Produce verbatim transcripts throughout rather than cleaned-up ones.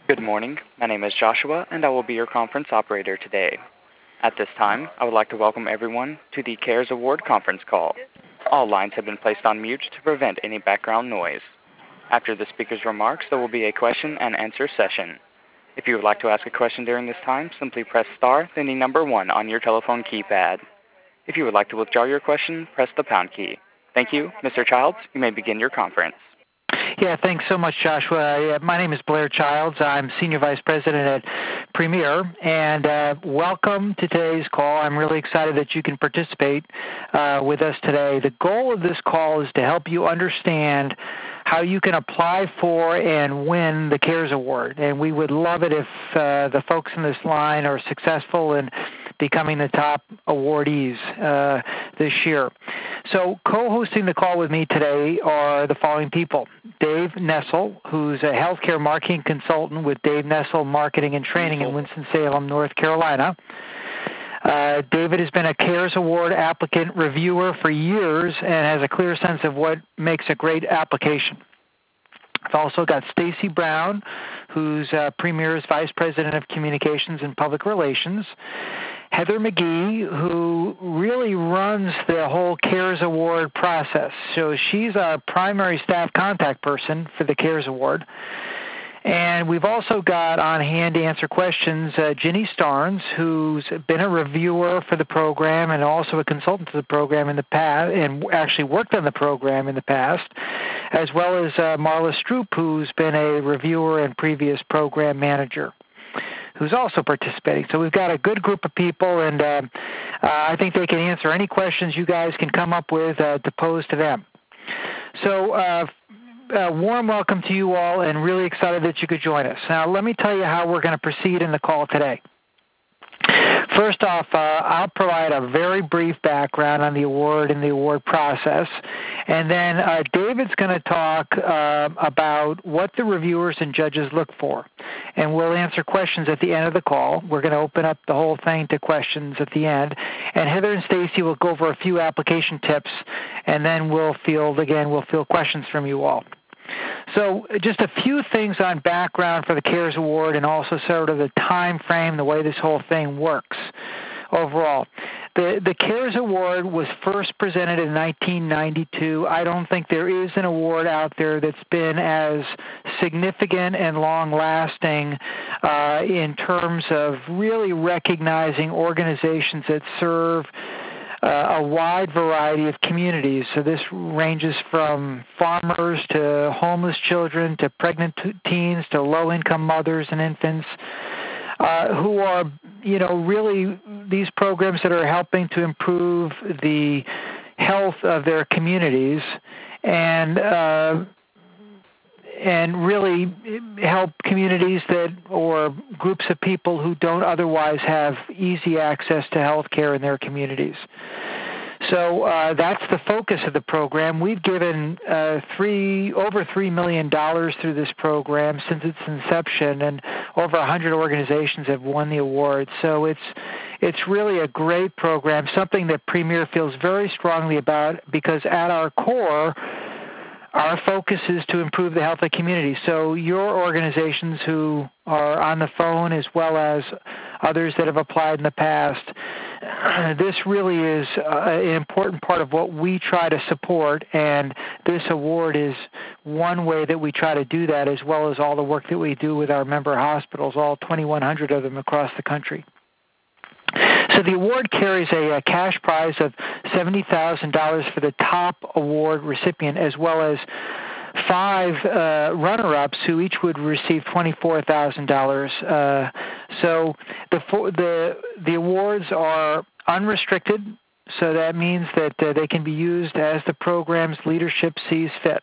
Good morning. My name is Joshua, and I will be your conference operator today. At this time, I would like to welcome everyone to the CARES Award conference call. All lines have been placed on mute to prevent any background noise. After the speaker's remarks, there will be a question and answer session. If you would like to ask a question during this time, simply press star, then the number one on your telephone keypad. If you would like to withdraw your question, press the pound key. Thank you. Mister Childs, you may begin your conference. Yeah, thanks so much, Joshua. Uh, my name is Blair Childs. I'm Senior Vice President at Premier, and uh, welcome to today's call. I'm really excited that you can participate uh, with us today. The goal of this call is to help you understand how you can apply for and win the CARES Award, and we would love it if uh, the folks in this line are successful in becoming the top awardees uh, this year. So co-hosting the call with me today are the following people. Dave Nessel, who's a healthcare marketing consultant with Dave Nessel Marketing and Training in Winston-Salem, North Carolina. Uh, David has been a CARES Award applicant reviewer for years and has a clear sense of what makes a great application. I've also got Stacy Brown, who's uh, Premier's Vice President of Communications and Public Relations. Heather McGee, who really runs the whole CARES Award process. So she's our primary staff contact person for the CARES Award. And we've also got on hand to answer questions uh, Ginny Starnes, who's been a reviewer for the program and also a consultant to the program in the past, and actually worked on the program in the past, as well as uh, Marla Stroop, who's been a reviewer and previous program manager, who's also participating. So we've got a good group of people, and uh, uh, I think they can answer any questions you guys can come up with uh, to pose to them. So uh, uh, warm welcome to you all, and really excited that you could join us. Now let me tell you how we're going to proceed in the call today. First off, uh, I'll provide a very brief background on the award and the award process, and then uh, David's going to talk uh, about what the reviewers and judges look for, and we'll answer questions at the end of the call. We're going to open up the whole thing to questions at the end, and Heather and Stacy will go over a few application tips, and then we'll field, again, we'll field questions from you all. So just a few things on background for the CARES Award and also sort of the time frame, the way this whole thing works overall. The, the CARES Award was first presented in nineteen ninety-two. I don't think there is an award out there that's been as significant and long-lasting uh, in terms of really recognizing organizations that serve Uh, a wide variety of communities. So this ranges from farmers to homeless children to pregnant teens to low-income mothers and infants uh, who are, you know, really these programs that are helping to improve the health of their communities and uh, and really help communities that or groups of people who don't otherwise have easy access to health care in their communities. So uh, that's the focus of the program. We've given uh, three over three million dollars through this program since its inception, and over one hundred organizations have won the award. So it's it's really a great program, something that Premier feels very strongly about, because at our core, our focus is to improve the health of the community. So your organizations who are on the phone, as well as others that have applied in the past, this really is uh, an important part of what we try to support, and this award is one way that we try to do that, as well as all the work that we do with our member hospitals, all twenty-one hundred of them across the country. So the award carries a, a cash prize of seventy thousand dollars for the top award recipient, as well as five uh, runner-ups who each would receive twenty-four thousand dollars. Uh, so the, the, the awards are unrestricted, so that means that uh, they can be used as the program's leadership sees fit.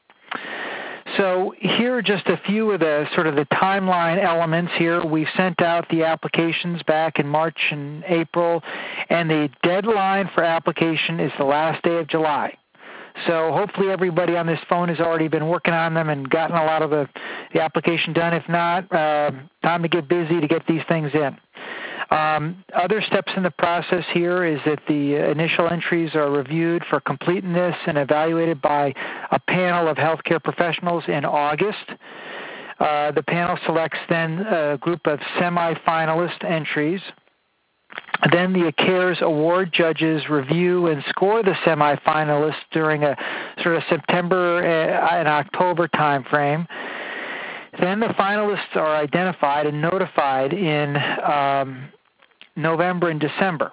So here are just a few of the sort of the timeline elements here. We sent out the applications back in March and April, and the deadline for application is the last day of July. So hopefully everybody on this phone has already been working on them and gotten a lot of the, the application done. If not, uh, time to get busy to get these things in. Um, other steps in the process here is that the initial entries are reviewed for completeness and evaluated by a panel of healthcare professionals in August. Uh, the panel selects then a group of semifinalist entries. Then the CARES Award judges review and score the semifinalists during a sort of September and October time frame. Then the finalists are identified and notified in um, November and December.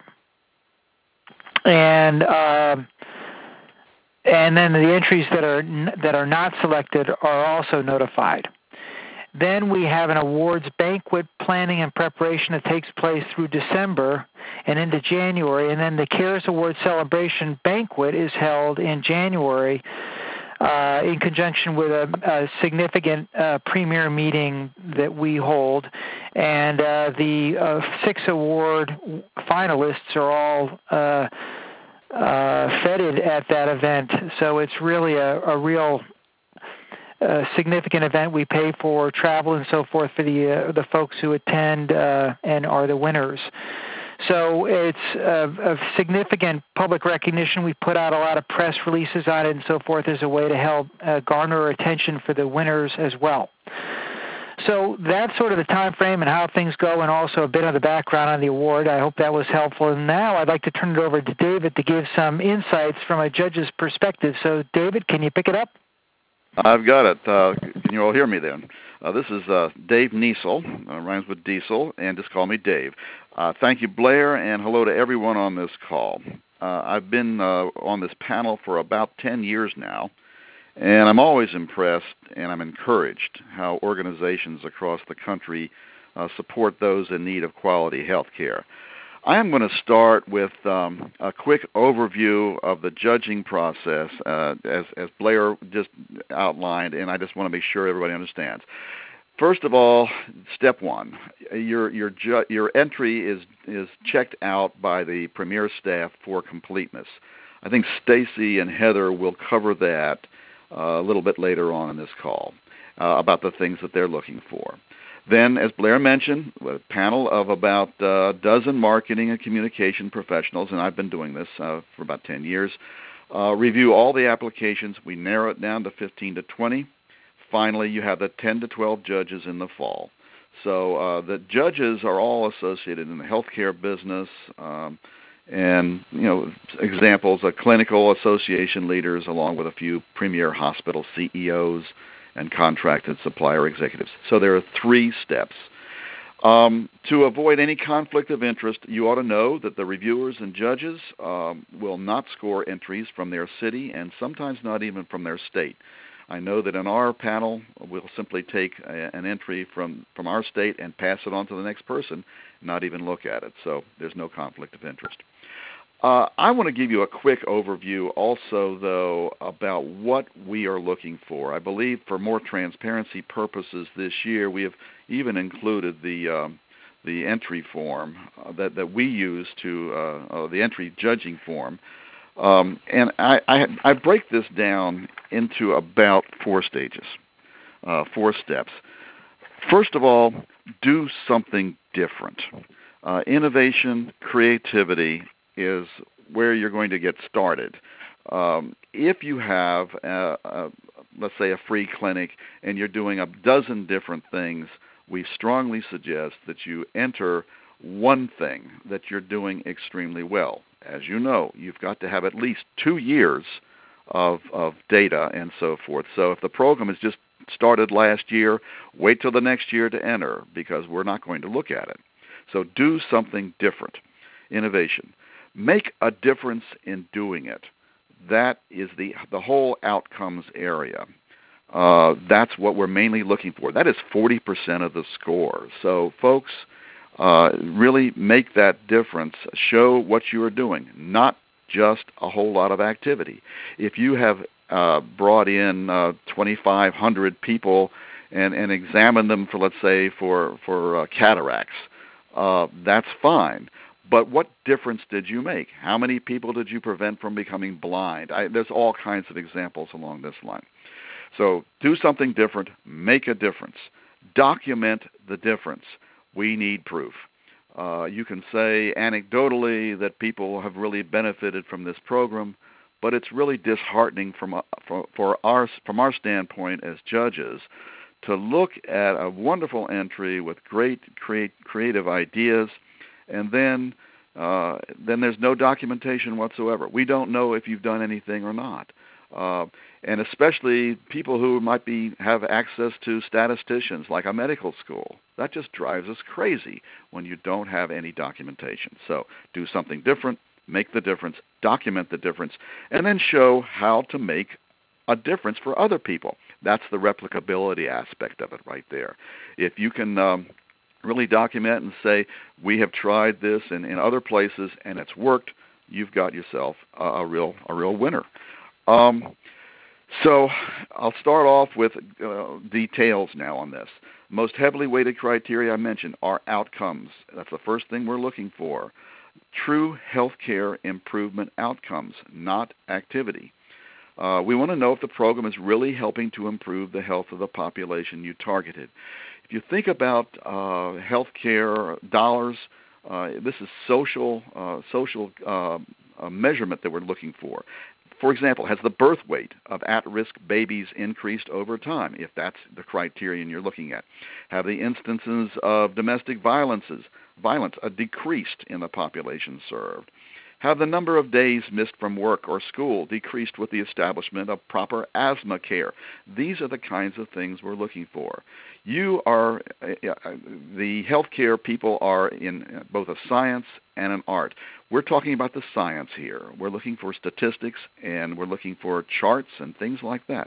And um, and then the entries that are that are not selected are also notified. Then we have an awards banquet planning and preparation that takes place through December and into January. And then the CARES Award celebration banquet is held in January uh, in conjunction with a, a significant uh, premier meeting that we hold. And uh, the uh, six award finalists are all uh, uh, feted at that event. So it's really a, a real a significant event. We pay for travel and so forth for the uh, the folks who attend uh, and are the winners. So it's a, a significant public recognition. We put out a lot of press releases on it and so forth as a way to help uh, garner attention for the winners as well. So that's sort of the time frame and how things go, and also a bit of the background on the award. I hope that was helpful. And now I'd like to turn it over to David to give some insights from a judge's perspective. So David, can you pick it up? I've got it. Uh, can you all hear me then? Uh, this is uh, Dave Niesel, uh, rhymes with Diesel, and just call me Dave. Uh, thank you, Blair, and hello to everyone on this call. Uh, I've been uh, on this panel for about ten years now, and I'm always impressed and I'm encouraged how organizations across the country uh, support those in need of quality health care. I am going to start with um, a quick overview of the judging process, uh, as, as Blair just outlined, and I just want to make sure everybody understands. First of all, step one, your your ju- your entry is is checked out by the Premier staff for completeness. I think Stacy and Heather will cover that uh, a little bit later on in this call uh, about the things that they're looking for. Then, as Blair mentioned, a panel of about a dozen marketing and communication professionals, and I've been doing this uh, for about ten years, uh, review all the applications. We narrow it down to fifteen to twenty. Finally, you have the ten to twelve judges in the fall. So uh, the judges are all associated in the healthcare business, um, and, you know, examples of clinical association leaders along with a few premier hospital C E Os and contracted supplier executives. So there are three steps. Um, to avoid any conflict of interest, you ought to know that the reviewers and judges um, will not score entries from their city and sometimes not even from their state. I know that in our panel, we'll simply take a, an entry from, from our state and pass it on to the next person, not even look at it. So there's no conflict of interest. Uh, I want to give you a quick overview also, though, about what we are looking for. I believe for more transparency purposes this year, we have even included the um, the entry form uh, that, that we use to, uh, uh, the entry judging form. Um, and I, I, I break this down into about four stages, uh, four steps. First of all, do something different. Uh, innovation, creativity is where you're going to get started. Um, if you have, a, a, let's say, a free clinic and you're doing a dozen different things, we strongly suggest that you enter one thing that you're doing extremely well. As you know, you've got to have at least two years of, of data and so forth. So if the program has just started last year, wait till the next year to enter, because we're not going to look at it. So do something different. Innovation. Make a difference in doing it. That is the the whole outcomes area. Uh, that's what we're mainly looking for. That is forty percent of the score. So, folks, uh, really make that difference. Show what you are doing, not just a whole lot of activity. If you have uh, brought in uh, twenty-five hundred people and, and examined them for, let's say, for, for uh, cataracts, uh, that's fine. But what difference did you make? How many people did you prevent from becoming blind? I, there's all kinds of examples along this line. So do something different. Make a difference. Document the difference. We need proof. Uh, you can say anecdotally that people have really benefited from this program, but it's really disheartening from, uh, for, for our, from our standpoint as judges to look at a wonderful entry with great create, creative ideas, and then uh, then there's no documentation whatsoever. We don't know if you've done anything or not. Uh, and especially people who might be have access to statisticians like a medical school. That just drives us crazy when you don't have any documentation. So do something different, make the difference, document the difference, and then show how to make a difference for other people. That's the replicability aspect of it right there. If you can um, really document and say, we have tried this in, in other places and it's worked, you've got yourself a, a real a real winner. Um, so I'll start off with uh, details now on this. Most heavily weighted criteria I mentioned are outcomes. That's the first thing we're looking for. True healthcare improvement outcomes, not activity. Uh, we want to know if the program is really helping to improve the health of the population you targeted. If you think about uh, healthcare dollars, uh, this is social uh, social uh, uh, measurement that we're looking for. For example, has the birth weight of at-risk babies increased over time, if that's the criterion you're looking at? Have the instances of domestic violences, violence uh, decreased in the population served? Have the number of days missed from work or school decreased with the establishment of proper asthma care? These are the kinds of things we're looking for. You are, uh, the healthcare people are in both a science and an art. We're talking about the science here. We're looking for statistics, and we're looking for charts and things like that.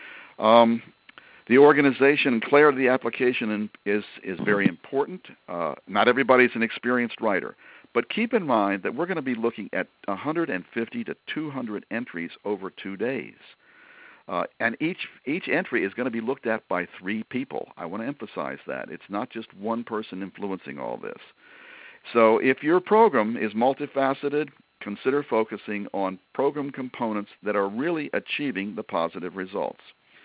Um, the organization and clarity of the application is, is very important. Uh, not everybody's an experienced writer. But keep in mind that we're going to be looking at one hundred fifty to two hundred entries over two days. Uh, and each each entry is going to be looked at by three people. I want to emphasize that. It's not just one person influencing all this. So if your program is multifaceted, consider focusing on program components that are really achieving the positive results.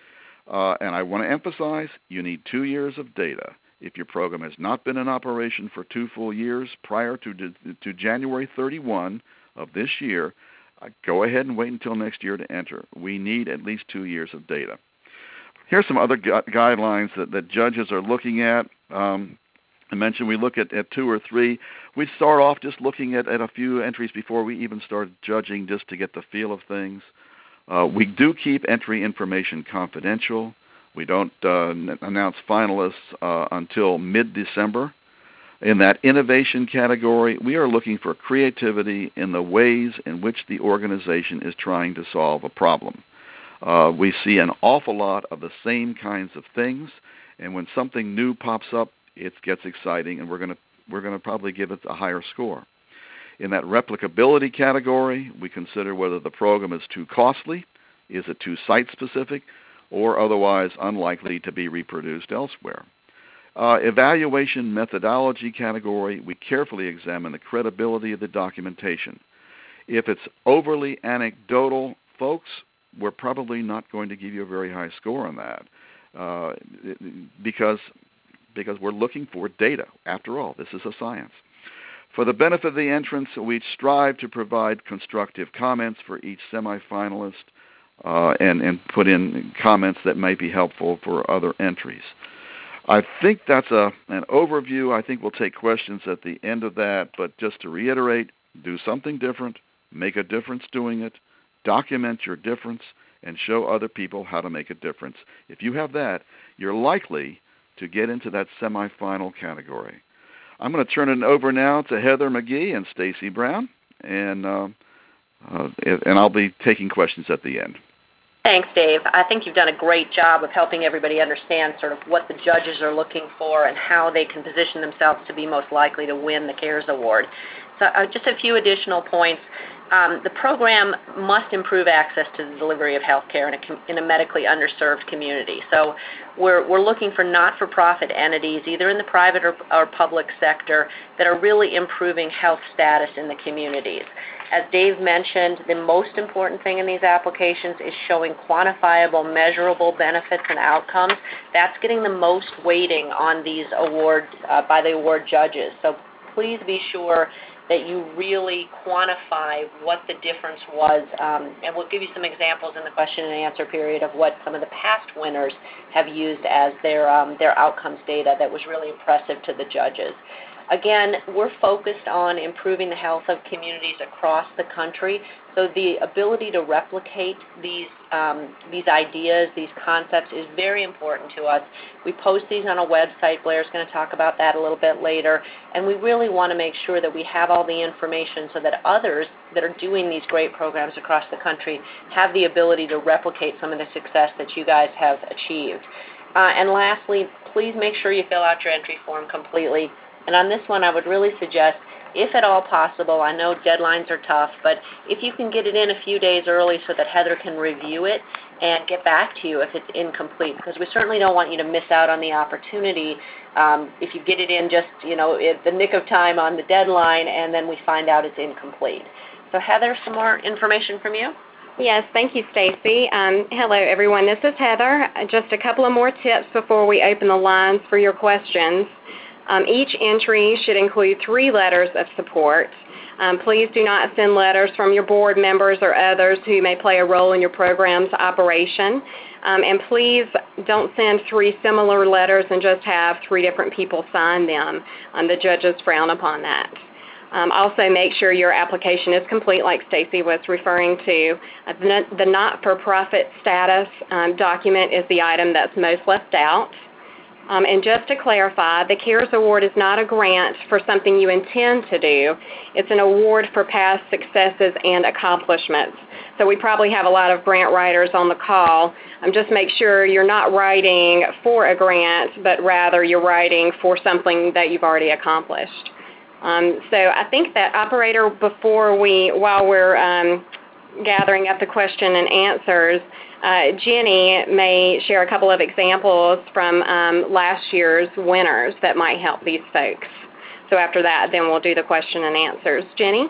Uh, and I want to emphasize, you need two years of data. If your program has not been in operation for two full years prior to, to January thirty-first of this year, uh, go ahead and wait until next year to enter. We need at least two years of data. Here's some other gu- guidelines that, that judges are looking at. Um, I mentioned we look at, at two or three. We start off just looking at, at a few entries before we even start judging, just to get the feel of things. Uh, we do keep entry information confidential. We don't uh, announce finalists uh, until mid-December. In that innovation category, we are looking for creativity in the ways in which the organization is trying to solve a problem. Uh, we see an awful lot of the same kinds of things, and when something new pops up, it gets exciting, and we're going to we're going to probably give it a higher score. In that replicability category, we consider whether the program is too costly, is it too site-specific, or otherwise unlikely to be reproduced elsewhere. Uh, evaluation methodology category, we carefully examine the credibility of the documentation. If it's overly anecdotal, folks, we're probably not going to give you a very high score on that uh, because, because we're looking for data. After all, this is a science. For the benefit of the entrants, we strive to provide constructive comments for each semifinalist uh, and, and put in comments that might be helpful for other entries. I think that's a, an overview. I think we'll take questions at the end of that, but just to reiterate, do something different, make a difference doing it, document your difference, and show other people how to make a difference. If you have that, you're likely to get into that semifinal category. I'm going to turn it over now to Heather McGee and Stacy Brown, and uh, uh, and I'll be taking questions at the end. Thanks, Dave. I think you've done a great job of helping everybody understand sort of what the judges are looking for and how they can position themselves to be most likely to win the CARES Award. So uh, just a few additional points. Um, the program must improve access to the delivery of health care in a, com- in a medically underserved community. So we're, we're looking for not-for-profit entities, either in the private or, or public sector, that are really improving health status in the communities. As Dave mentioned, the most important thing in these applications is showing quantifiable, measurable benefits and outcomes. That's getting the most weighting on these awards uh, by the award judges. So please be sure that you really quantify what the difference was. Um, and we'll give you some examples in the question and answer period of what some of the past winners have used as their, um, their outcomes data that was really impressive to the judges. Again, we're focused on improving the health of communities across the country, so the ability to replicate these, um, these ideas, these concepts is very important to us. We post these on a website. Blair's going to talk about that a little bit later, and we really want to make sure that we have all the information so that others that are doing these great programs across the country have the ability to replicate some of the success that you guys have achieved. Uh, and lastly, please make sure you fill out your entry form completely. And on this one, I would really suggest, if at all possible, I know deadlines are tough, but if you can get it in a few days early so that Heather can review it and get back to you if it's incomplete, because we certainly don't want you to miss out on the opportunity um, if you get it in just, you know, at the nick of time on the deadline and then we find out it's incomplete. So Heather, some more information from you? Yes, thank you, Stacy. Um, hello, everyone. This is Heather. Just a couple of more tips before we open the lines for your questions. Um, each entry should include three letters of support. Um, please do not send letters from your board members or others who may play a role in your program's operation. Um, and please don't send three similar letters and just have three different people sign them. Um, the judges frown upon that. Um, also, make sure your application is complete, like Stacy was referring to. Uh, the, the not-for-profit status um, document is the item that's most left out. Um, and just to clarify, the CARES Award is not a grant for something you intend to do. It's an award for past successes and accomplishments. So we probably have a lot of grant writers on the call. Um, just make sure you're not writing for a grant, but rather you're writing for something that you've already accomplished. Um, so I think that, operator, before we, while we're um, gathering up the question and answers, Uh, Jenny may share a couple of examples from um, last year's winners that might help these folks. So after that, then we'll do the question and answers. Jenny?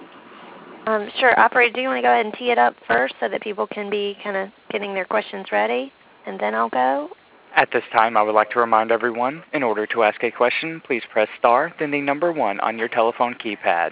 Um, sure. Operator, do you want to go ahead and tee it up first so that people can be kind of getting their questions ready, and then I'll go? At this time, I would like to remind everyone, in order to ask a question, please press star, then the number one on your telephone keypad.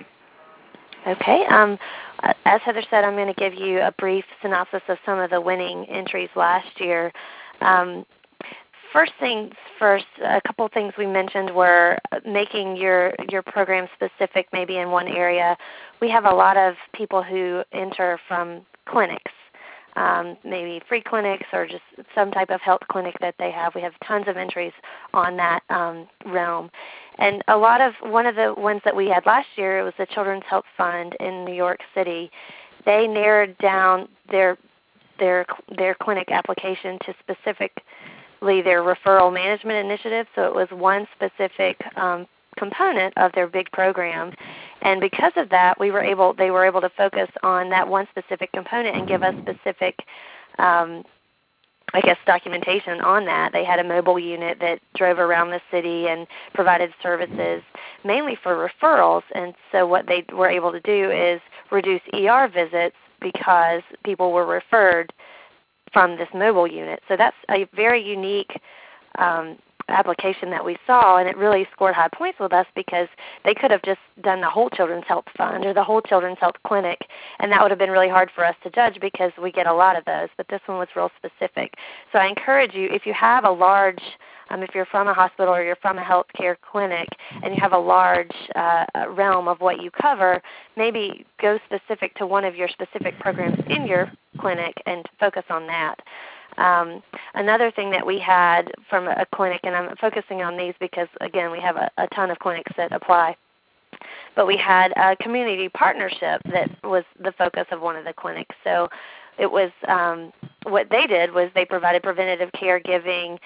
Okay. Um, as Heather said, I'm going to give you a brief synopsis of some of the winning entries last year. Um, first things first, a couple of things we mentioned were making your, your program specific maybe in one area. We have a lot of people who enter from clinics, um, maybe free clinics or just some type of health clinic that they have. We have tons of entries on that um, realm. And a lot of, one of the ones that we had last year, it was the Children's Health Fund in New York City. They narrowed down their their their clinic application to specifically their referral management initiative. So it was one specific um, component of their big program. And because of that, we were able they were able to focus on that one specific component and give us specific um, I guess, documentation on that. They had a mobile unit that drove around the city and provided services mainly for referrals. And so what they were able to do is reduce E R visits because people were referred from this mobile unit. So that's a very unique um, application that we saw, and it really scored high points with us because they could have just done the whole Children's Health Fund or the whole Children's Health Clinic, and that would have been really hard for us to judge because we get a lot of those, but this one was real specific. So I encourage you, if you have a large, um, if you're from a hospital or you're from a healthcare clinic and you have a large uh, realm of what you cover, maybe go specific to one of your specific programs in your clinic and focus on that. Um, another thing that we had from a clinic, and I'm focusing on these because, again, we have a, a ton of clinics that apply, but we had a community partnership that was the focus of one of the clinics. So it was um, what they did was they provided preventative caregiving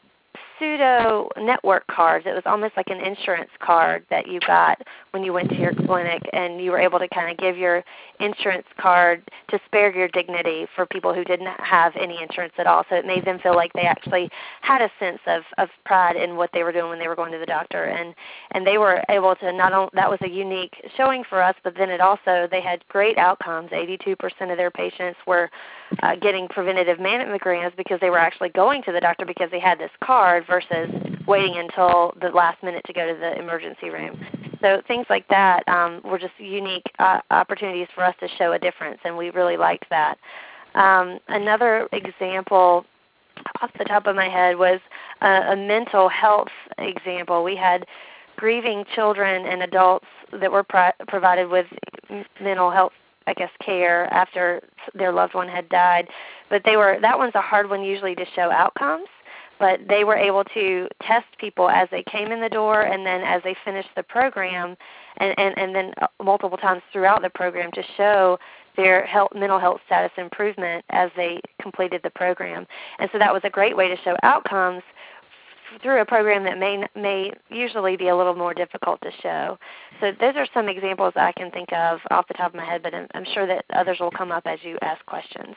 pseudo network cards. It was almost like an insurance card that you got when you went to your clinic, and you were able to kind of give your insurance card to spare your dignity for people who didn't have any insurance at all. So it made them feel like they actually had a sense of, of pride in what they were doing when they were going to the doctor. And, and they were able to not only, that was a unique showing for us, but then it also, they had great outcomes. eighty-two percent of their patients were uh, getting preventative mammograms because they were actually going to the doctor because they had this card versus waiting until the last minute to go to the emergency room. So things like that um, were just unique uh, opportunities for us to show a difference, and we really liked that. Um, another example off the top of my head was a, a mental health example. We had grieving children and adults that were pro- provided with mental health, I guess, care after their loved one had died. But they were that one's a hard one usually to show outcomes. But they were able to test people as they came in the door and then as they finished the program, and, and, and then multiple times throughout the program to show their health, mental health status improvement as they completed the program. And so that was a great way to show outcomes through a program that may may usually be a little more difficult to show. So those are some examples I can think of off the top of my head, but I'm, I'm sure that others will come up as you ask questions.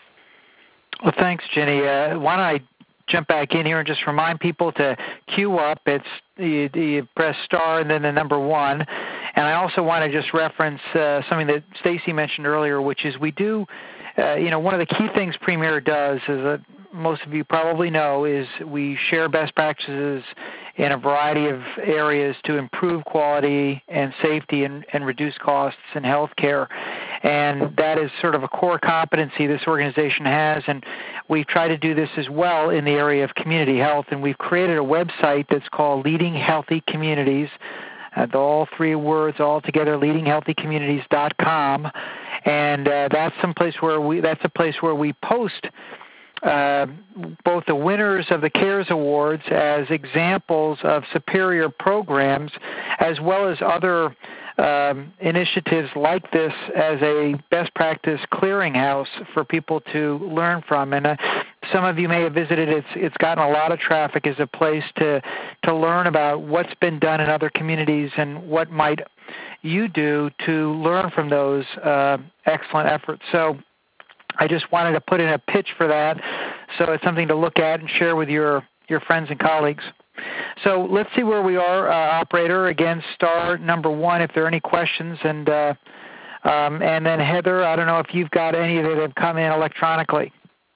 Well, thanks, Jenny. Uh, why don't I jump back in here and just remind people to queue up. It's you, you press star and then the number one. And I also want to just reference uh, something that Stacy mentioned earlier, which is we do, uh, you know, one of the key things Premier does, as uh, most of you probably know, is we share best practices in a variety of areas to improve quality and safety and, and reduce costs in healthcare. And that is sort of a core competency this organization has, and we've tried to do this as well in the area of community health, and we've created a website that's called Leading Healthy Communities, uh, the all three words all together, leading healthy communities dot com, and uh, that's some place where we that's a place where we post Uh, both the winners of the CARES Awards as examples of superior programs, as well as other um, initiatives like this as a best practice clearinghouse for people to learn from. And uh, some of you may have visited. It's it's gotten a lot of traffic as a place to to learn about what's been done in other communities and what might you do to learn from those uh, excellent efforts. So I just wanted to put in a pitch for that, so it's something to look at and share with your, your friends and colleagues. So let's see where we are, uh, operator. Again, star number one if there are any questions. And uh, um, and then Heather, I don't know if you've got any that have come in electronically.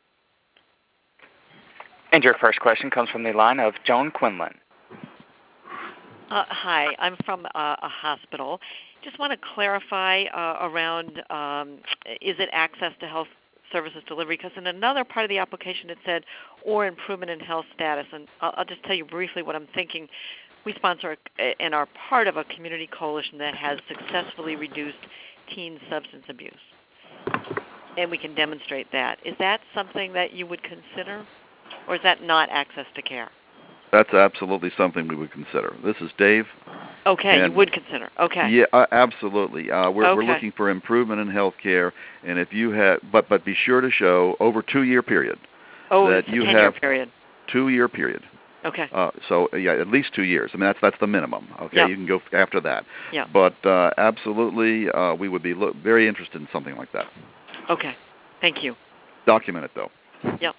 And your first question comes from the line of Joan Quinlan. Uh, hi, I'm from uh, a hospital. Just want to clarify uh, around, um, is it access to health services delivery? Because in another part of the application it said, or improvement in health status. And I'll, I'll just tell you briefly what I'm thinking. We sponsor a, and are part of a community coalition that has successfully reduced teen substance abuse. And we can demonstrate that. Is that something that you would consider? Or is that not access to care? That's absolutely something we would consider. This is Dave. Okay, you would consider. Okay. Yeah, uh, absolutely. Uh, we're, okay. we're looking for improvement in health care, and if you have, but but be sure to show over two-year period. Oh, that it's you a ten-year have period. Two-year period. Okay. Uh, so yeah, at least two years. I mean, that's that's the minimum. Okay, yep. You can go after that. Yeah. But uh, absolutely, uh, we would be lo- very interested in something like that. Okay. Thank you. Document it though. Yep.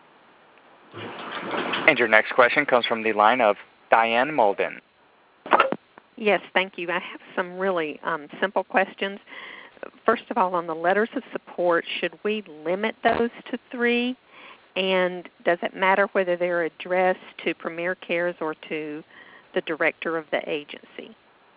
And your next question comes from the line of Diane Molden. Yes, thank you. I have some really um, simple questions. First of all, on the letters of support, should we limit those to three? And does it matter whether they're addressed to Premier Cares or to the director of the agency?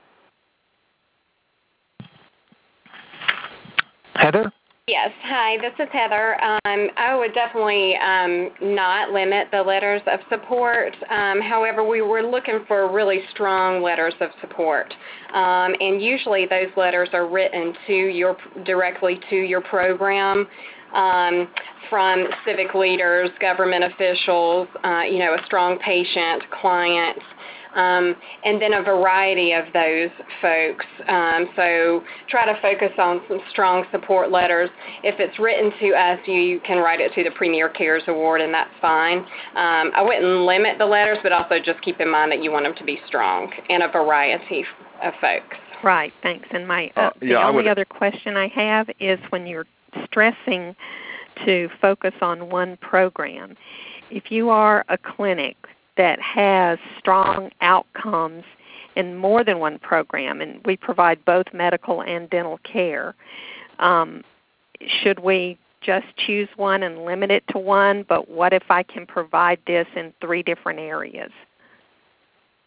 Heather? Yes. Hi, this is Heather. Um, I would definitely um, not limit the letters of support. Um, however, we were looking for really strong letters of support. Um, and usually those letters are written to your directly to your program um, from civic leaders, government officials, uh, you know, a strong patient, client, Um, and then a variety of those folks. Um, so try to focus on some strong support letters. If it's written to us, you can write it to the Premier Cares Award, and that's fine. Um, I wouldn't limit the letters, but also just keep in mind that you want them to be strong and a variety of folks. Right, thanks. And my uh, uh, the yeah, only would... other question I have is when you're stressing to focus on one program, if you are a clinic that has strong outcomes in more than one program, and we provide both medical and dental care, um, should we just choose one and limit it to one, but what if I can provide this in three different areas?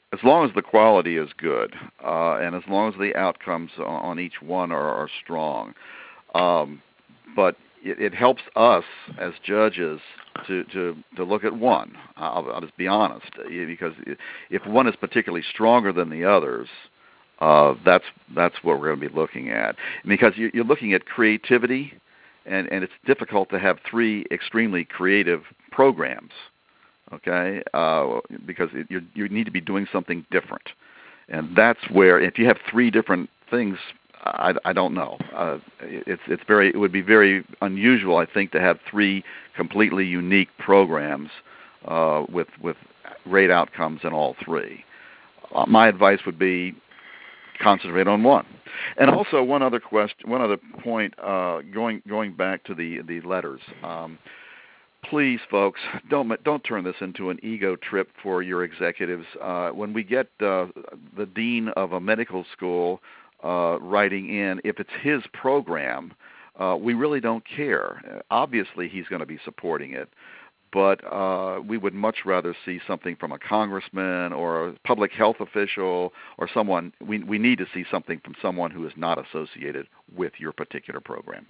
as long as the quality is good, uh, and as long as the outcomes on, on each one are, are strong. Um, but it, it helps us as judges to, to, to look at one. I'll, I'll just be honest, because if one is particularly stronger than the others, uh, that's that's what we're going to be looking at. Because you, you're looking at creativity, and, and it's difficult to have three extremely creative programs. Okay, uh, because it, you you need to be doing something different, and that's where if you have three different things, I, I don't know. Uh, it's it's very it would be very unusual, I think, to have three completely unique programs uh, with with great outcomes in all three. Uh, my advice would be concentrate on one. And also one other question, one other point, uh, going going back to the the letters. Um, Please, folks, don't don't turn this into an ego trip for your executives. Uh, when we get uh, the dean of a medical school uh, writing in, if it's his program, uh, we really don't care. Obviously, he's going to be supporting it, but uh, we would much rather see something from a congressman or a public health official or someone. We we need to see something from someone who is not associated with your particular program.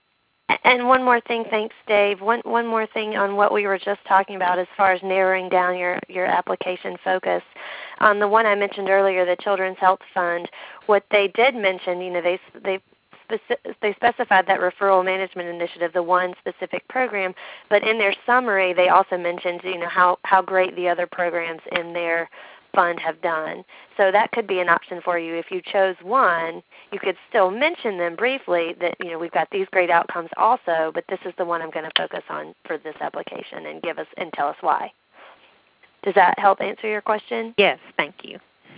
And one more thing, thanks, Dave. One one more thing on what we were just talking about as far as narrowing down your, your application focus. On the one I mentioned earlier, the Children's Health Fund, what they did mention, you know, they they speci- they specified that referral management initiative, the one specific program, but in their summary, they also mentioned, you know, how, how great the other programs in their fund have done. So that could be an option for you. If you chose one, you could still mention them briefly that, you know, we've got these great outcomes also, but this is the one I'm going to focus on for this application, and give us and tell us why. Does that help answer your question? Yes, thank you.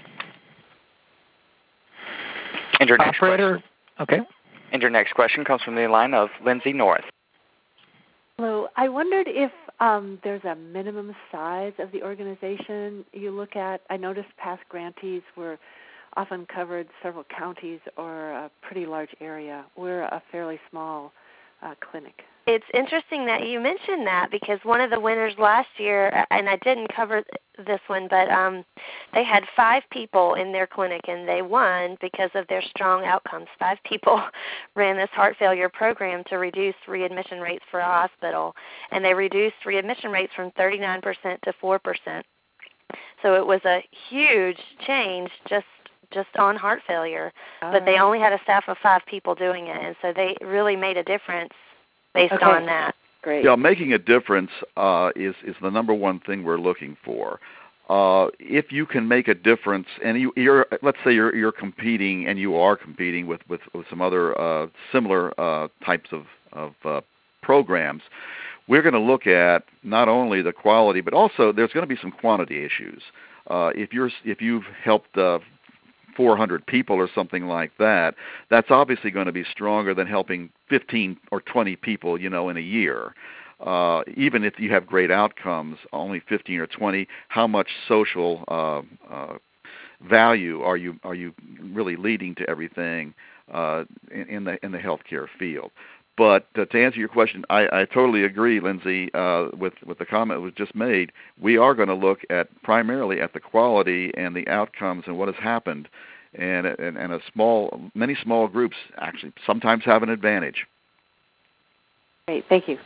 And your next Operator, question, okay. And your next question comes from the line of Lindsay North. Hello. I wondered if um, there's a minimum size of the organization you look at. I noticed past grantees were often covered several counties or a pretty large area. We're a fairly small uh, clinic. It's interesting that you mentioned that, because one of the winners last year, and I didn't cover this one, but um, they had five people in their clinic, and they won because of their strong outcomes. Five people ran this heart failure program to reduce readmission rates for a hospital, and they reduced readmission rates from thirty-nine percent to four percent. So it was a huge change just just on heart failure, All but they right. only had a staff of five people doing it, and so they really made a difference based Okay. on that. Great. Yeah, making a difference uh, is is the number one thing we're looking for. Uh, if you can make a difference, and you, you're, let's say you're you're competing, and you are competing with with, with some other uh, similar uh, types of of uh, programs, we're going to look at not only the quality, but also there's going to be some quantity issues. Uh, if you're if you've helped uh, four hundred people or something like that, that's obviously going to be stronger than helping fifteen or twenty people, you know, in a year. Uh, even if you have great outcomes, only fifteen or twenty, how much social uh, uh, value are you are you really leading to everything uh, in, in the in the healthcare field? But uh, to answer your question, I, I totally agree, Lindsay, uh, with, with the comment that was just made. We are going to look at primarily at the quality and the outcomes and what has happened, and, and, and a small, many small groups actually sometimes have an advantage. Great. Thank you.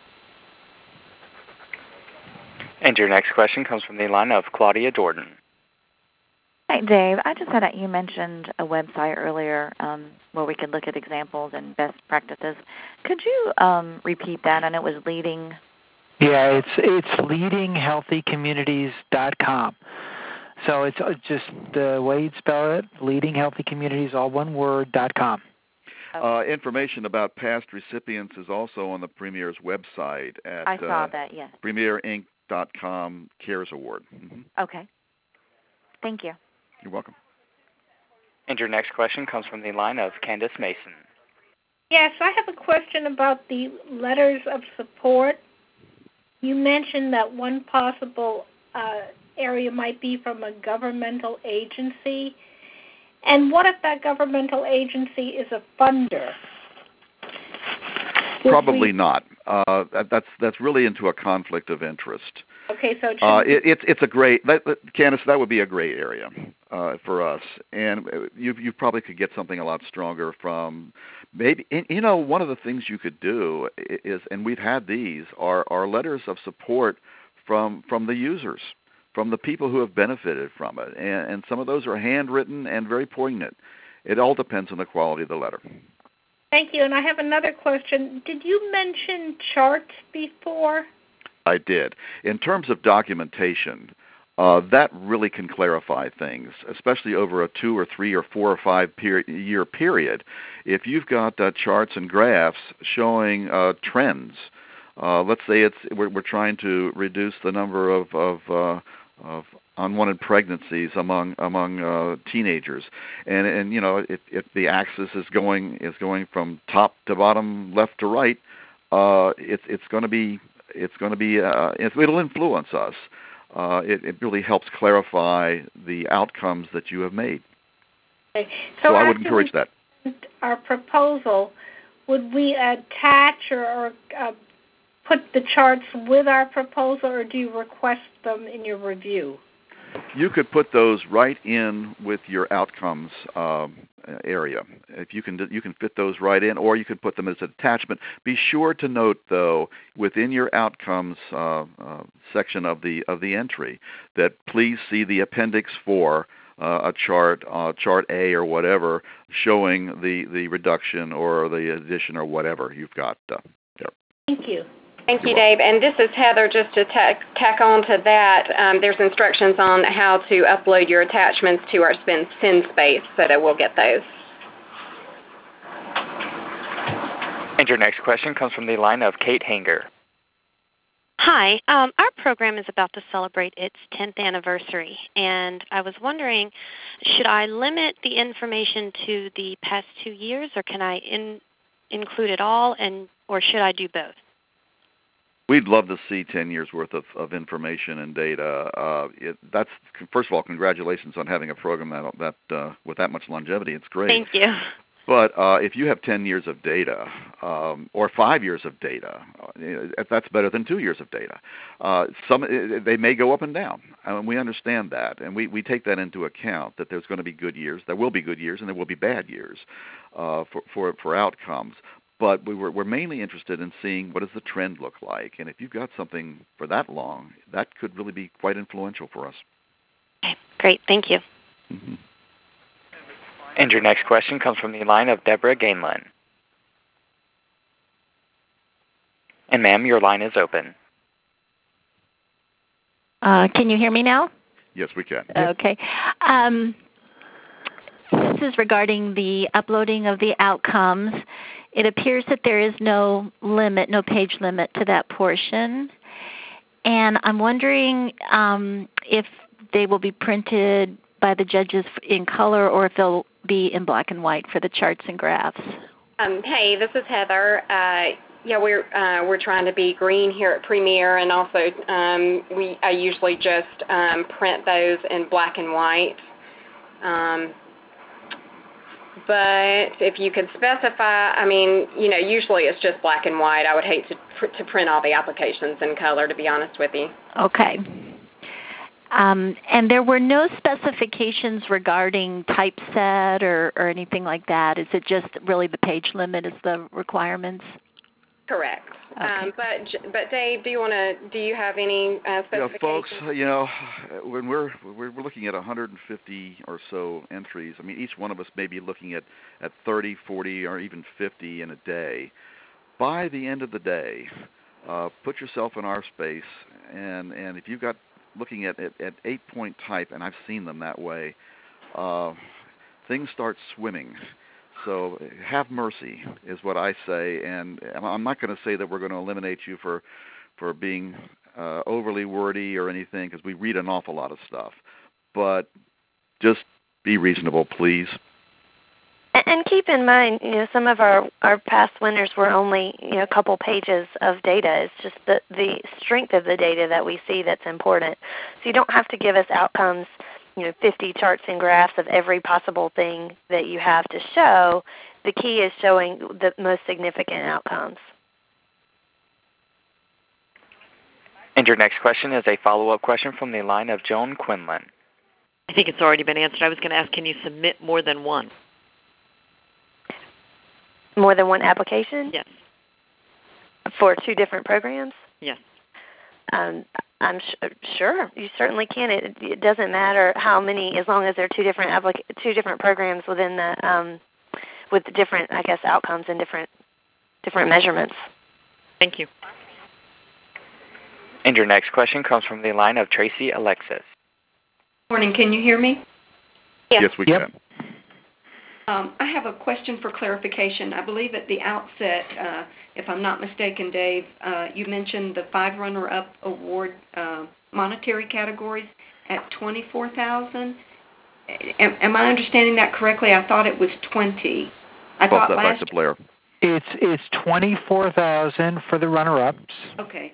And your next question comes from the line of Claudia Jordan. Hi, Dave. I just had a, you mentioned a website earlier um, where we could look at examples and best practices. Could you um, repeat that? I know it was leading. Yeah, it's it's leading healthy communities dot com. So it's just the way you spell it, leading healthy communities, all one word, dot com. Uh, information about past recipients is also on the Premier's website at I saw uh, that, yes. premier inc dot com CARES Award. Mm-hmm. Okay. Thank you. You're welcome. And your next question comes from the line of Candace Mason. Yes, I have a question about the letters of support. You mentioned that one possible uh, area might be from a governmental agency. And what if that governmental agency is a funder? Would Probably we... not. Uh, that, that's that's really into a conflict of interest. Okay, so it uh, shouldn't it, it's it's a great, that, that, Candace, that would be a great area uh, for us, and you you probably could get something a lot stronger from maybe. And, you know, one of the things you could do is, and we've had these, are are letters of support from from the users, from the people who have benefited from it, and, and some of those are handwritten and very poignant. It all depends on the quality of the letter. Thank you. And I have another question. Did you mention charts before? I did. In terms of documentation, uh, that really can clarify things, especially over a two or three or four or five peri- year period. If you've got uh, charts and graphs showing uh, trends, uh, let's say it's we're, we're trying to reduce the number of of, uh, of unwanted pregnancies among among uh, teenagers, and and you know if, if the axis is going is going from top to bottom, left to right, uh, it's it's going to be It's going to be, uh, it'll influence us. Uh, it, it really helps clarify the outcomes that you have made. Okay. So, so I would encourage that. Our proposal, would we attach or, or uh, put the charts with our proposal, or do you request them in your review? You could put those right in with your outcomes um, area. If you can, you can fit those right in, or you could put them as an attachment. Be sure to note, though, within your outcomes uh, uh, section of the of the entry, that please see the appendix for uh, a chart, uh, chart A or whatever, showing the the reduction or the addition or whatever you've got uh, there. Thank you. Thank you, Dave. And this is Heather. Just to tack, tack on to that, um, there's instructions on how to upload your attachments to our SendSpace, so that we'll get those. And your next question comes from the line of Kate Hanger. Hi. Um, our program is about to celebrate its tenth anniversary, and I was wondering, should I limit the information to the past two years, or can I in, include it all, and or should I do both? We'd love to see ten years worth of, of information and data. Uh, it, that's first of all, congratulations on having a program that that uh, with that much longevity. It's great. Thank you. But uh, if you have ten years of data um, or five years of data, uh, that's better than two years of data. Uh, some they may go up and down, and we understand that, and we, we take that into account. That there's going to be good years, there will be good years, and there will be bad years uh, for, for for outcomes. But we were, we're mainly interested in seeing what does the trend look like, and if you've got something for that long, that could really be quite influential for us. Okay, great, thank you. Mm-hmm. And your next question comes from the line of Deborah Gainlin. And ma'am, your line is open. Uh, can you hear me now? Yes, we can. Okay. Um, this is regarding the uploading of the outcomes. It appears that there is no limit, no page limit to that portion. And I'm wondering um, if they will be printed by the judges in color or if they'll be in black and white for the charts and graphs. Um, hey, this is Heather. Uh, yeah, we're uh, we're trying to be green here at Premier, and also um, we I usually just um, print those in black and white. Um, But if you could specify, I mean, you know, usually it's just black and white. I would hate to pr- to print all the applications in color, to be honest with you. Okay. Um, and there were no specifications regarding typeset or, or anything like that. Is it just really the page limit is the requirements? Correct. Okay. Um, but but Dave, do you want to? Do you have any uh, specifications? Yeah, folks. You know, when we're we're looking at one hundred fifty or so entries, I mean, each one of us may be looking at at thirty, forty, or even fifty in a day. By the end of the day, uh, put yourself in our space, and and if you've got looking at at, at eight point type, and I've seen them that way, uh, things start swimming. So have mercy is what I say, and I'm not going to say that we're going to eliminate you for for being uh, overly wordy or anything, because we read an awful lot of stuff. But just be reasonable, please. And keep in mind, you know, some of our, our past winners were only, you know, a couple pages of data. It's just the, the strength of the data that we see that's important. So you don't have to give us outcomes, you know, fifty charts and graphs of every possible thing that you have to show. The key is showing the most significant outcomes. And your next question is a follow-up question from the line of Joan Quinlan. I think it's already been answered. I was going to ask, can you submit more than one? More than one application? Yes. For two different programs? Yes. Um, I'm sh- sure you certainly can. It, it doesn't matter how many, as long as there are two different applica- two different programs within the um, with different, I guess, outcomes and different different measurements. Thank you. And your next question comes from the line of Tracy Alexis. Morning. Can you hear me? Yes, yes we yep. can. Um, I have a question for clarification. I believe at the outset, uh, if I'm not mistaken, Dave, uh, you mentioned the five runner-up award uh, monetary categories at twenty-four thousand dollars. Am, am I understanding that correctly? I thought it was twenty. I Pop thought that last back to Blair. It's it's twenty-four thousand for the runner-ups. Okay.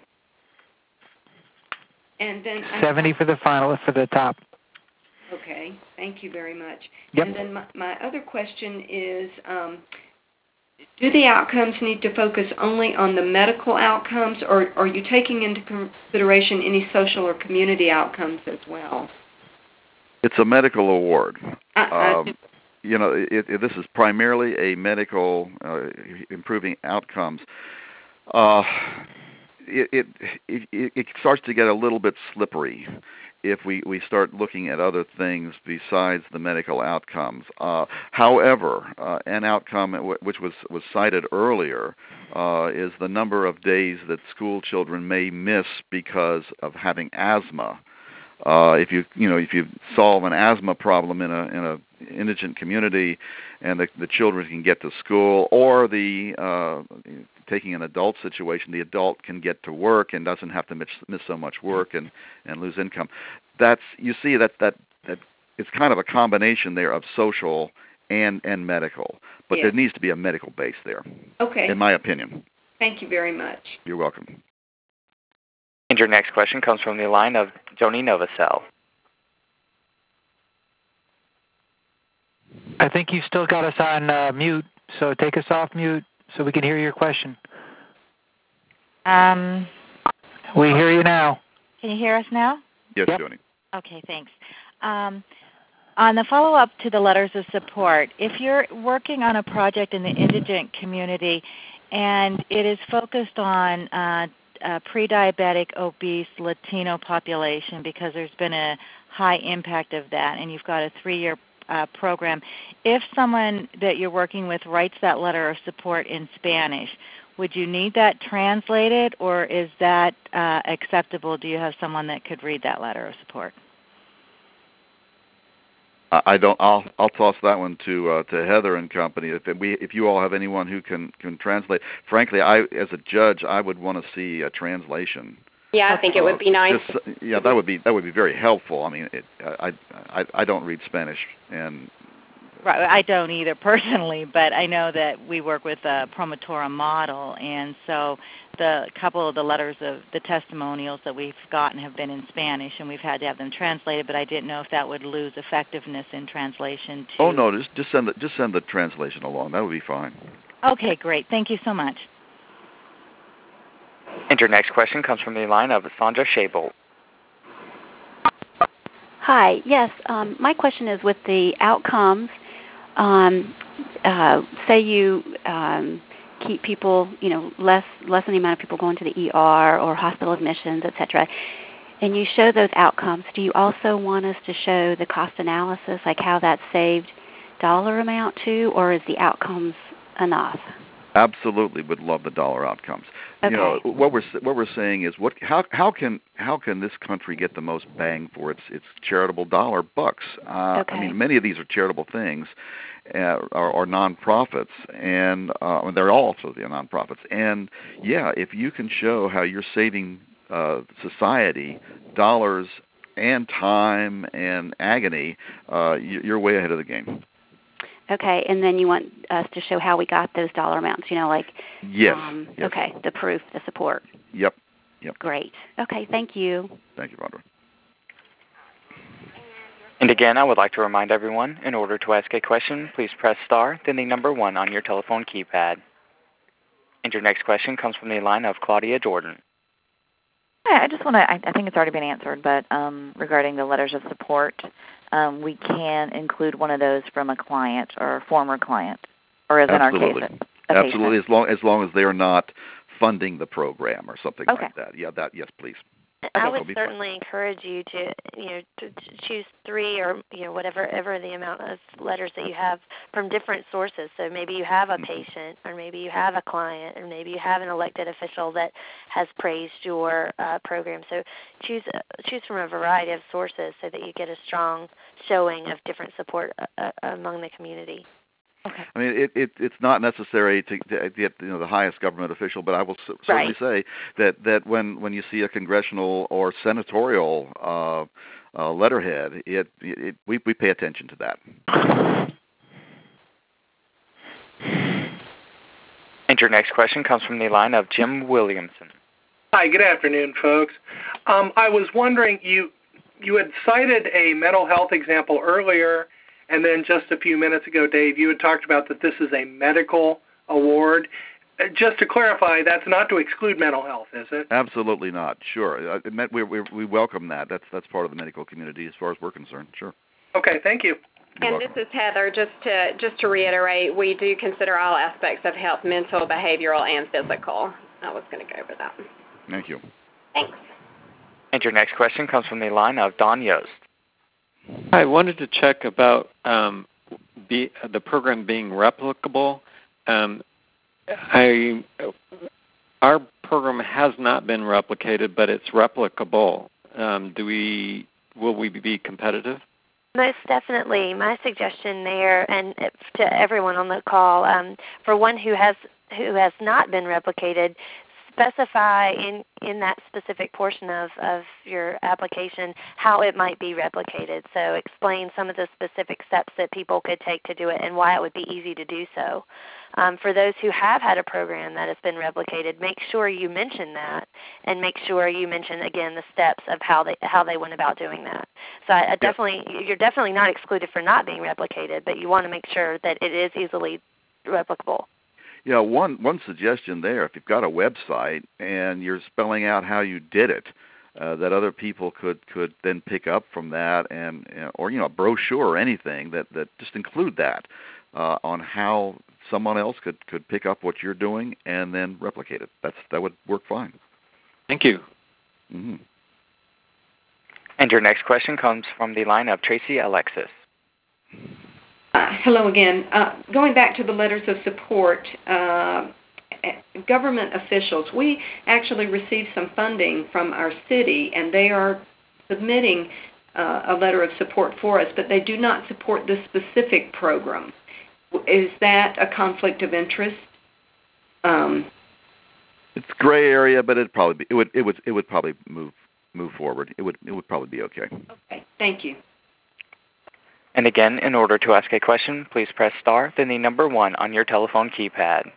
And then seventy for the final for the top. Okay, thank you very much. Yep. And then my, my other question is, um, do the outcomes need to focus only on the medical outcomes, or, or are you taking into consideration any social or community outcomes as well? It's a medical award. Uh, uh, um, you know, it, it, this is primarily a medical uh, improving outcomes. Uh, it, it, it, it starts to get a little bit slippery if we, we start looking at other things besides the medical outcomes. Uh, however, uh, an outcome w- which was, was cited earlier uh, is the number of days that school children may miss because of having asthma. Uh, if you you know if you solve an asthma problem in a in a indigent community, and the the children can get to school, or the uh, taking an adult situation, the adult can get to work and doesn't have to miss, miss so much work and, and lose income. That's you see that that that it's kind of a combination there of social and and medical, but yeah. there needs to be a medical base there. Okay. In my opinion. Thank you very much. You're welcome. And your next question comes from the line of Joni Novosel. I think you've still got us on uh, mute, so take us off mute so we can hear your question. Um, we hear you now. Can you hear us now? Yes, yep. Joni. Okay, thanks. Um, on the follow-up to the letters of support, if you're working on a project in the indigent community and it is focused on uh, Uh, pre-diabetic, obese Latino population, because there's been a high impact of that, and you've got a three-year uh, program. If someone that you're working with writes that letter of support in Spanish, would you need that translated, or is that uh, acceptable? Do you have someone that could read that letter of support? I don't. I'll I'll toss that one to uh, to Heather and company. If we if you all have anyone who can, can translate, frankly, I as a judge, I would want to see a translation. Yeah, I think it would be nice. Just, yeah, that would be that would be very helpful. I mean, it, I I I don't read Spanish, and right, I don't either personally, but I know that we work with a Promotora model, and so the couple of the letters of the testimonials that we've gotten have been in Spanish, and we've had to have them translated. But I didn't know if that would lose effectiveness in translation to. Oh no, just just send the just send the translation along. That would be fine. Okay, great. Thank you so much. And your next question comes from the line of Sandra Shable. Hi. Yes, um, my question is with the outcomes. Um, uh, say you um, keep people, you know, less lessen the amount of people going to the E R or hospital admissions, et cetera, and you show those outcomes. Do you also want us to show the cost analysis, like how that saved dollar amount too, or is the outcomes enough? Absolutely, would love the dollar outcomes. Okay. You know what we're what we're saying is what how how can how can this country get the most bang for its its charitable dollar bucks? Uh, okay. I mean, many of these are charitable things, uh, are, are nonprofits, and uh, they're also the nonprofits. And yeah, if you can show how you're saving uh, society dollars and time and agony, uh, you're way ahead of the game. Okay, and then you want us to show how we got those dollar amounts, you know, like... Yes. Um, yes. Okay, the proof, the support. Yep. Yep. Great. Okay, thank you. Thank you, Barbara. And again, I would like to remind everyone, in order to ask a question, please press star, then the number one on your telephone keypad. And your next question comes from the line of Claudia Jordan. Hi, I just want to, I, I think it's already been answered, but um, regarding the letters of support, um, we can include one of those from a client or a former client, or as Absolutely. in our case, a, a Absolutely, patient. as long, as long as they are not funding the program or something Okay. like that. Yeah, that, yes, please. I would certainly encourage you to, you know, to, to choose three or you know whatever ever the amount of letters that you have from different sources. So maybe you have a patient, or maybe you have a client, or maybe you have an elected official that has praised your uh, program. So choose uh, choose from a variety of sources so that you get a strong showing of different support uh, among the community. Okay. I mean, it, it, it's not necessary to, to get you know the highest government official, but I will s- certainly Right. say that, that when, when you see a congressional or senatorial uh, uh, letterhead, it, it we we pay attention to that. And your next question comes from the line of Jim Williamson. Hi, good afternoon, folks. Um, I was wondering, you you had cited a mental health example earlier. And then just a few minutes ago, Dave, you had talked about that this is a medical award. Uh, just to clarify, that's not to exclude mental health, is it? Absolutely not. Sure, uh, it meant we, we we welcome that. That's that's part of the medical community as far as we're concerned. Sure. Okay, thank you. You're and welcome. this is Heather. Just to just to reiterate, we do consider all aspects of health, mental, behavioral, and physical. I was going to go over that. Thank you. Thanks. And your next question comes from the line of Don Yost. I wanted to check about um, be, the program being replicable. Um, I, our program has not been replicated, but it's replicable. Um, do we? Will we be competitive? Most definitely. My suggestion there, and to everyone on the call, um, for one who has who has not been replicated, specify in, in that specific portion of, of your application how it might be replicated. So explain some of the specific steps that people could take to do it and why it would be easy to do so. Um, for those who have had a program that has been replicated, make sure you mention that, and make sure you mention again the steps of how they how they went about doing that. So I, I definitely, you're definitely not excluded for not being replicated, but you want to make sure that it is easily replicable. Yeah, one one suggestion there, if you've got a website and you're spelling out how you did it, uh, that other people could, could then pick up from that, and or you know a brochure or anything that, that just include that uh, on how someone else could, could pick up what you're doing and then replicate it. That's that would work fine. Thank you. Mm-hmm. And your next question comes from the line of Tracy Alexis. Uh, hello again. Uh, going back to the letters of support, uh, government officials, we actually received some funding from our city, and they are submitting uh, a letter of support for us, but they do not support this specific program. Is that a conflict of interest? Um, it's gray area, but it probably be, it would it would it would probably move move forward. It would it would probably be okay. Okay, thank you. And again, in order to ask a question, please press star, then the number one on your telephone keypad.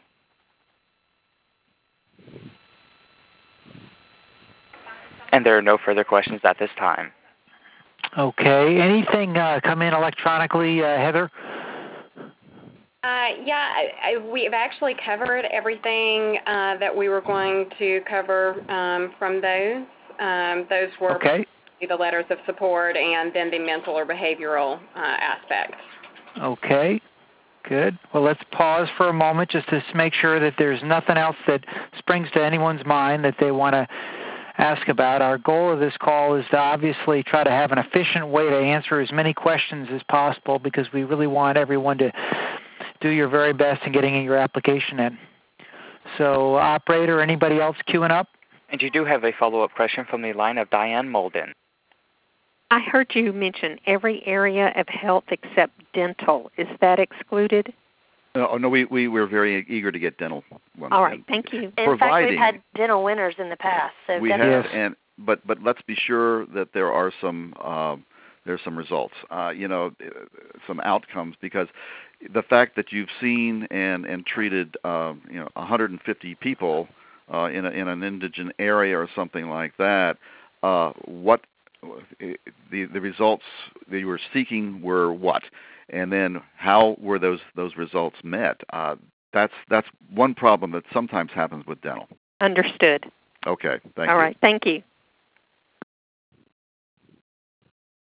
And there are no further questions at this time. Okay. Anything uh, come in electronically, uh, Heather? Uh, yeah, I, I, we've actually covered everything uh, that we were going to cover um, from those. Um, those were okay. the letters of support and then the mental or behavioral uh, aspects. Okay. Good. Well, let's pause for a moment just to make sure that there's nothing else that springs to anyone's mind that they want to ask about. Our goal of this call is to obviously try to have an efficient way to answer as many questions as possible, because we really want everyone to do your very best in getting your application in. So, operator, anybody else queuing up? And you do have a follow-up question from the line of Diane Molden. I heard you mention every area of health except dental. Is that excluded? Uh, oh, no, we, we were very eager to get dental ones. All right, thank you. In fact, we've had dental winners in the past. So we have, and but but let's be sure that there are some uh, there's some results, uh, you know, some outcomes, because the fact that you've seen and and treated uh, you know one hundred fifty people uh, in a, in an indigent area or something like that, uh, what the the results that you were seeking were what? And then how were those those results met? Uh, that's that's one problem that sometimes happens with dental. Understood. Okay, thank All you. right, thank you.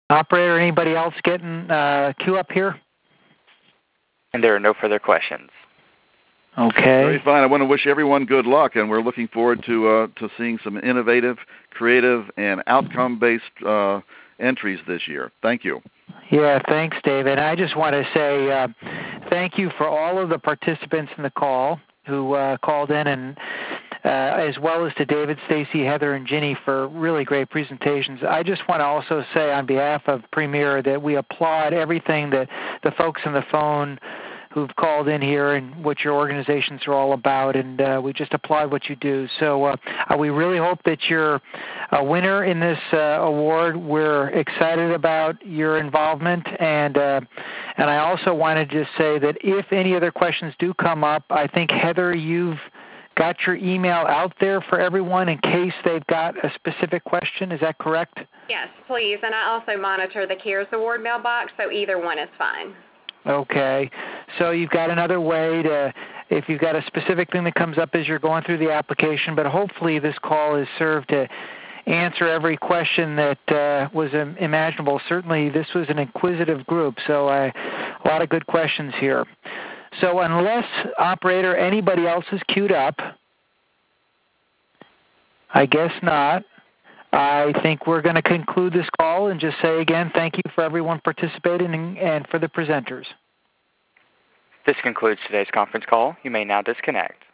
Operator, anybody else getting uh, queue up here? And there are no further questions. Okay. Very fine. I want to wish everyone good luck, and we're looking forward to uh, to seeing some innovative, creative, and outcome-based uh, entries this year. Thank you. Yeah, thanks, David. I just want to say uh, thank you for all of the participants in the call who uh, called in, and uh, as well as to David, Stacy, Heather, and Ginny for really great presentations. I just want to also say on behalf of Premier that we applaud everything that the folks on the phone who've called in here and what your organizations are all about, and uh, we just applaud what you do. So uh, we really hope that you're a winner in this uh, award. We're excited about your involvement, and uh, and I also wanted to say that if any other questions do come up, I think, Heather, you've got your email out there for everyone in case they've got a specific question. Is that correct? Yes, please. And I also monitor the CARES Award mailbox, so either one is fine. Okay, so you've got another way to, if you've got a specific thing that comes up as you're going through the application, but hopefully this call is served to answer every question that uh, was imaginable. Certainly this was an inquisitive group, so uh, a lot of good questions here. So unless, operator, anybody else is queued up, I guess not. I think we're going to conclude this call and just say again, thank you for everyone participating and, and for the presenters. This concludes today's conference call. You may now disconnect.